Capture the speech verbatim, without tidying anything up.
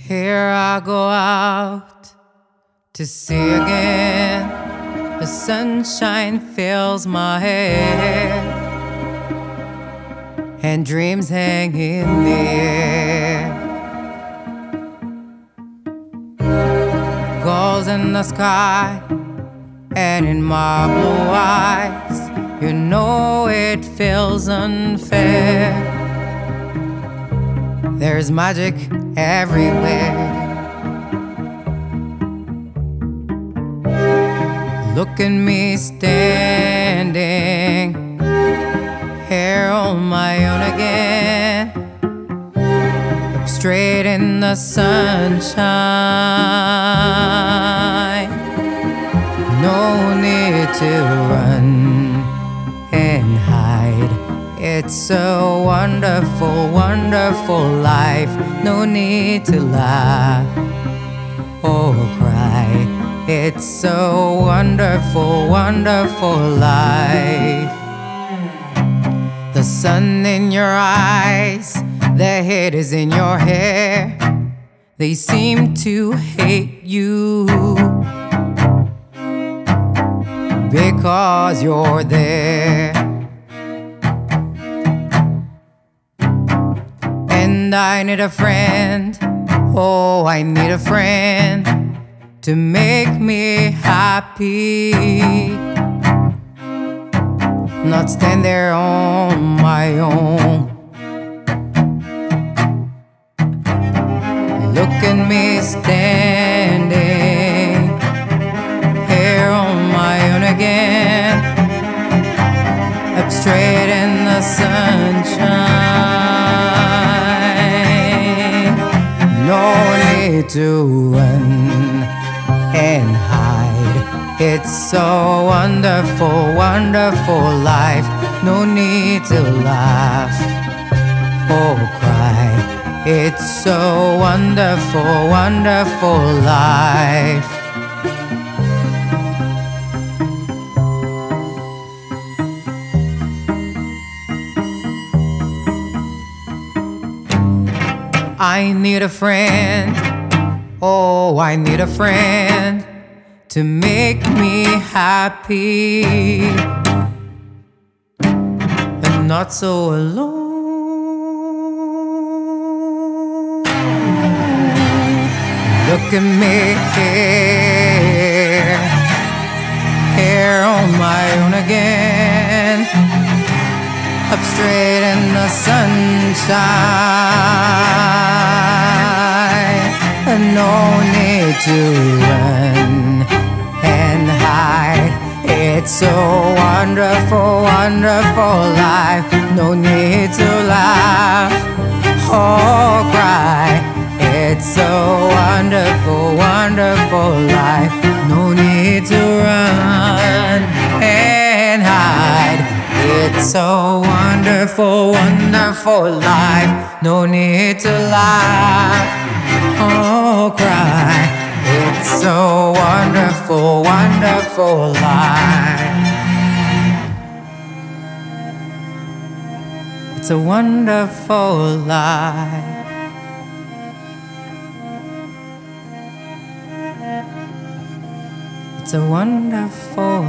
Here I go out to see again. The sunshine fills my head, and dreams hang in the air. Gulls in the sky and in my blue eyes, you know it feels unfair. There's magic everywhere. Look at me standing here on my own again, up straight in the sunshine. No need to run and hide. It's a wonderful, wonderful life. No need to laugh or cry. It's a wonderful, wonderful life. The sun in your eyes, the head is in your hair. They seem to hate you because you're there. And I need a friend, oh, I need a friend to make me happy, not stand there on my own. Look at me standing here on my own again, up straight in the sunshine. No need to run and hide. It's a wonderful, wonderful life. No need to laugh or cry. It's a wonderful, wonderful life. I need a friend, oh, I need a friend to make me happy and not so alone. Look at me here, here on my own again, up straight in the sunshine. No need to run and hide. It's a wonderful, wonderful life. No need to laugh or cry. It's a wonderful, wonderful life. No need to run and hide. It's a wonderful, wonderful life. No need to laugh or cry. It's a wonderful, wonderful life. It's a wonderful life. It's a wonderful